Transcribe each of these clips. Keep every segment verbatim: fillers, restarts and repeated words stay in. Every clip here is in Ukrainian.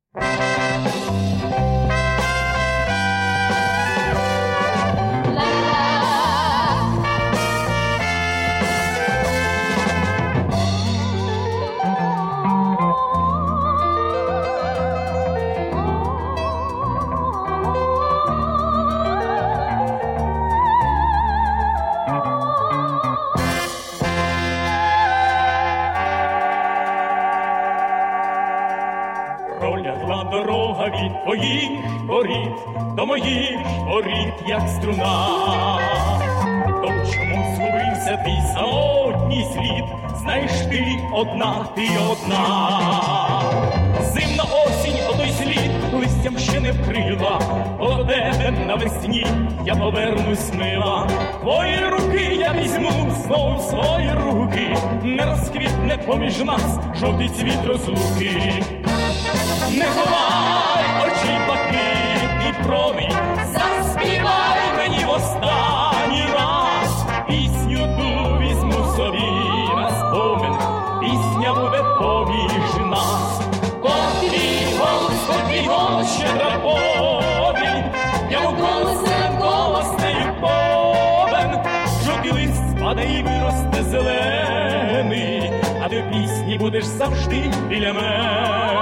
Пролягла дорога від твоїх воріт до моїх воріт, як струна. То чому згубився твій самотній слід? Знаєш, ти одна, ти одна. Зимна осінь, отой слід листям ще не вкрила. До тебе навесні я повернусь мила. Твої руки я візьму знову в свої руки. Не розквітне поміж нас жовтий цвіт розлуки. Не ховай очі блакитний промінь, заспівай мені в останній раз. Пісню ту візьму собі на спомин, пісня буде поміж нас. От твій голос, от твій голос, щедра повінь, я у голос не голос не повен. Жовтий лист спаде і виросте зелений, а ти в пісні будеш завжди біля мене.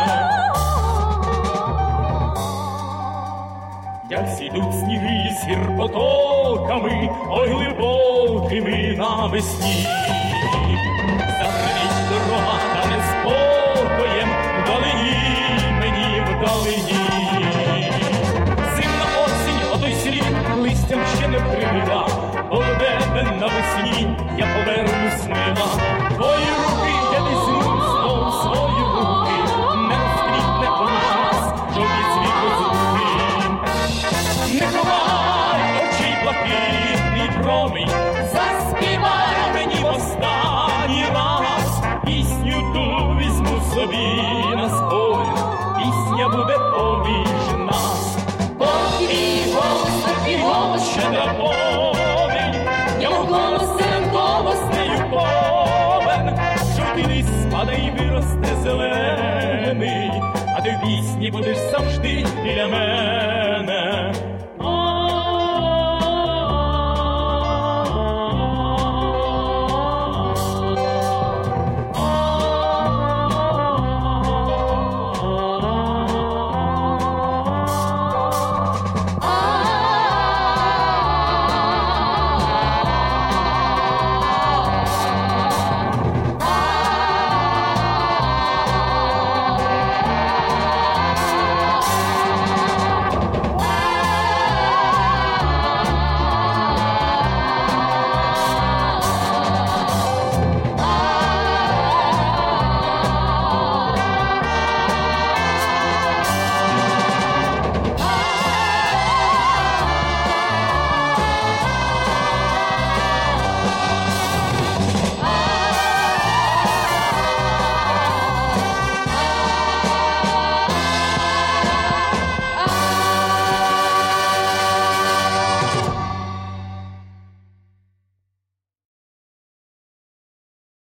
Як сійдуть сніги з гір потоками, ой глибокими навесні. Заграніть дорога та неспокоєм, вдалині мені вдалині. Зимна осінь, отой слід листям ще не вкрила. До тебе навесні я повернусь мила. Твої руки я візьму знову свої руки. Не розквітне поміж нас жовтий цвіт розлуки. Не ховай очей блакитний промінь, заспівай мені в останній раз. Пісню ту візьму собі на спомин, пісня буде поміж нас. От твій голос, от твій голос, щедра повінь, я мов голос серед голоснею повен. Жовтий лист спаде і виросте зелений, а ти в пісні будеш завжди біля мене.